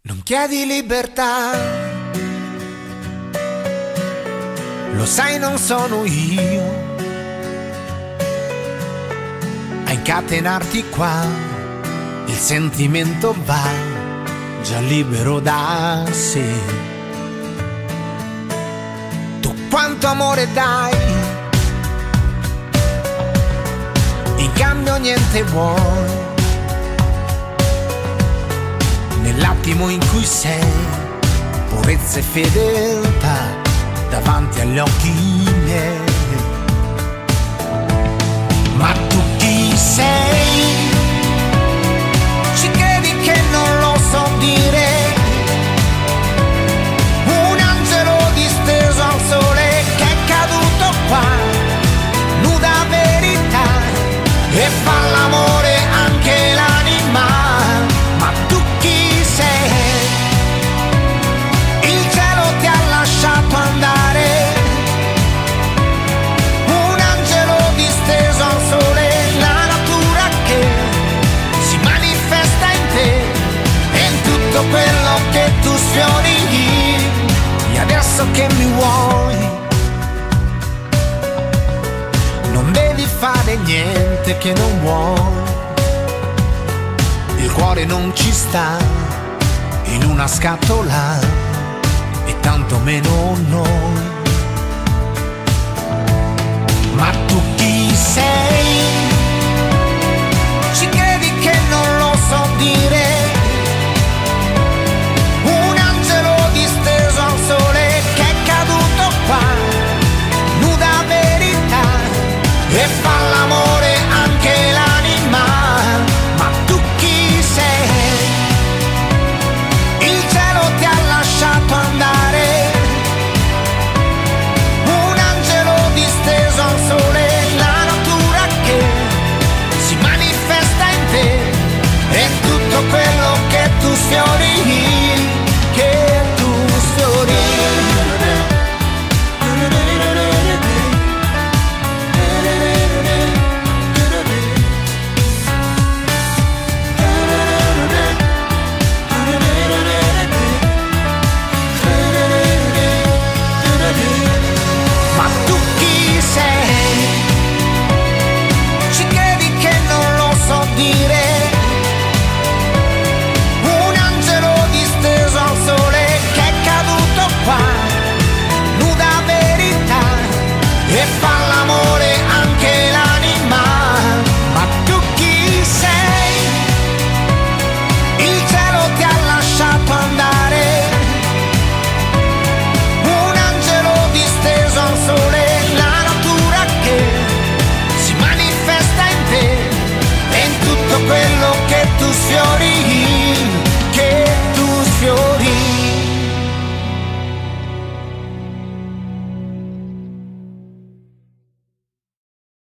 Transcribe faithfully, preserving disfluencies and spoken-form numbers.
Non chiedi libertà, lo sai non sono io a incatenarti qua, il sentimento va già libero da sé. Tu quanto amore dai, in cambio niente vuoi. Nell'attimo in cui sei, purezza e fedeltà davanti agli occhi miei. Ma tu chi sei? Ci credi che non lo so dire? Un angelo disteso al sole che è caduto qua, nuda verità, e fa l'amore anche l'anima. Ma tu chi sei? Il cielo ti ha lasciato andare, un angelo disteso al sole, la natura che si manifesta in te e in tutto quello che tu sfiori. E adesso che mi vuoi, non devi fare niente che non vuoi. Il cuore non ci sta in una scatola e tanto meno noi. Ma tu chi sei?